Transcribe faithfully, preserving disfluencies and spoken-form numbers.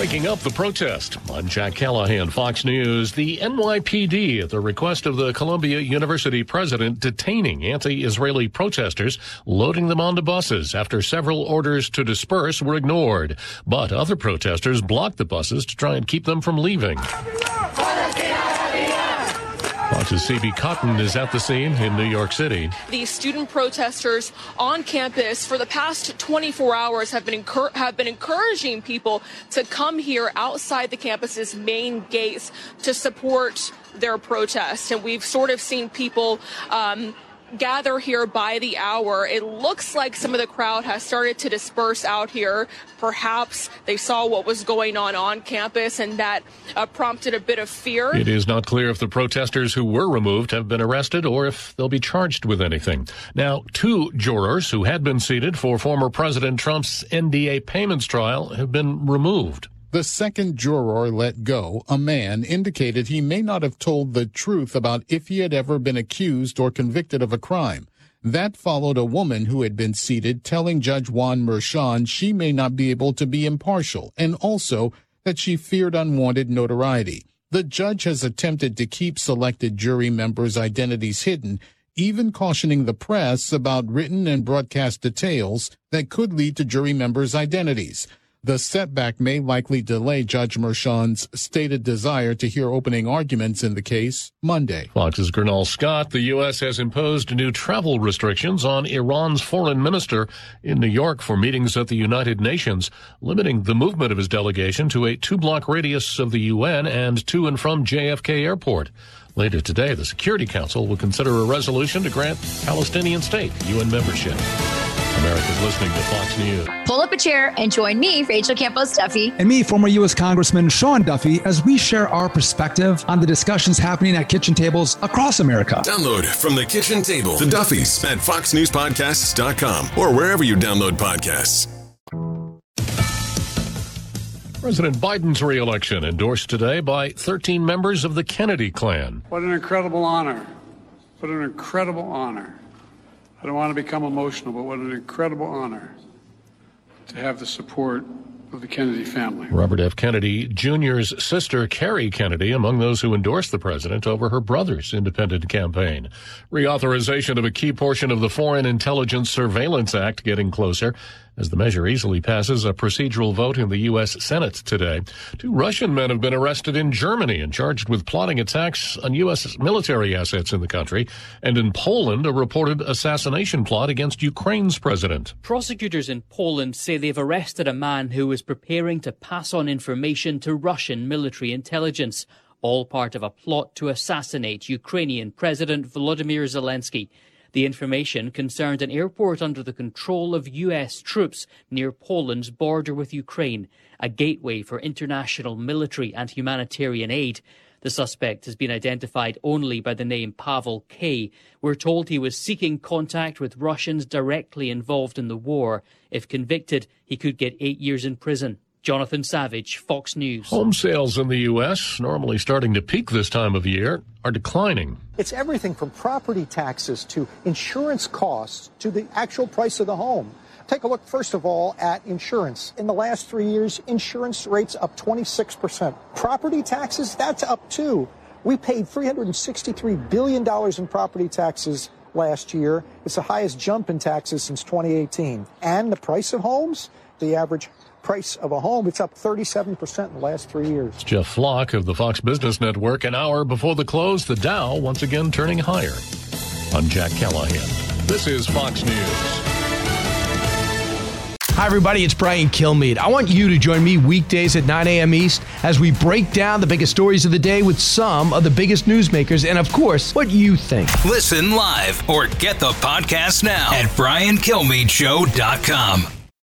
Breaking up the protest. I'm Jack Callahan, Fox News. The N Y P D, at the request of the Columbia University president, detaining anti-Israeli protesters, loading them onto buses after several orders to disperse were ignored. But other protesters blocked the buses to try and keep them from leaving. Fox's C B Cotton is at the scene in New York City. The student protesters on campus for the past twenty-four hours have been encur- have been encouraging people to come here outside the campus's main gates to support their protest. And we've sort of seen people um, gather here by the hour. It looks like some of the crowd has started to disperse out here. Perhaps they saw what was going on on campus, and that uh, prompted a bit of fear. It is not clear if the protesters who were removed have been arrested or if they'll be charged with anything. Now, two jurors who had been seated for former President Trump's N D A payments trial have been removed. The second juror let go, a man, indicated he may not have told the truth about if he had ever been accused or convicted of a crime. That followed a woman who had been seated telling Judge Juan Merchan she may not be able to be impartial, and also that she feared unwanted notoriety. The judge has attempted to keep selected jury members' identities hidden, even cautioning the press about written and broadcast details that could lead to jury members' identities. The setback may likely delay Judge Merchan's stated desire to hear opening arguments in the case Monday. Fox's Gernal Scott. The U S has imposed new travel restrictions on Iran's foreign minister in New York for meetings at the United Nations, limiting the movement of his delegation to a two-block radius of the U N and to and from J F K Airport. Later today, the Security Council will consider a resolution to grant Palestinian state U N membership. America's listening to Fox News. Pull up a chair and join me, Rachel Campos Duffy. And me, former U S Congressman Sean Duffy, as we share our perspective on the discussions happening at kitchen tables across America. Download From the Kitchen Table, The Duffys, at fox news podcasts dot com or wherever you download podcasts. President Biden's re-election endorsed today by thirteen members of the Kennedy clan. What an incredible honor. What an incredible honor. I don't want to become emotional, but what an incredible honor to have the support of the Kennedy family. Robert F. Kennedy Junior's sister, Carrie Kennedy, among those who endorsed the president over her brother's independent campaign. Reauthorization of a key portion of the Foreign Intelligence Surveillance Act getting closer as the measure easily passes a procedural vote in the U S Senate today. Two Russian men have been arrested in Germany and charged with plotting attacks on U S military assets in the country. And in Poland, a reported assassination plot against Ukraine's president. Prosecutors in Poland say they've arrested a man who was preparing to pass on information to Russian military intelligence, all part of a plot to assassinate Ukrainian President Volodymyr Zelensky. The information concerned an airport under the control of U S troops near Poland's border with Ukraine, a gateway for international military and humanitarian aid. The suspect has been identified only by the name Pavel K. We're told he was seeking contact with Russians directly involved in the war. If convicted, he could get eight years in prison. Jonathan Savage, Fox News. Home sales in the U S, normally starting to peak this time of year, are declining. It's everything from property taxes to insurance costs to the actual price of the home. Take a look, first of all, at insurance. In the last three years, insurance rates up twenty-six percent. Property taxes, that's up too. We paid three hundred sixty-three billion dollars in property taxes last year. It's the highest jump in taxes since twenty eighteen. And the price of homes, the average price of a home, it's up thirty-seven percent in the last three years. It's Jeff Flock of the Fox Business Network. An hour before the close, the Dow once again turning higher. I'm Jack Callahan. This is Fox News. Hi, everybody. It's Brian Kilmeade. I want you to join me weekdays at nine a.m. East as we break down the biggest stories of the day with some of the biggest newsmakers and, of course, what you think. Listen live or get the podcast now at brian kilmeade show dot com.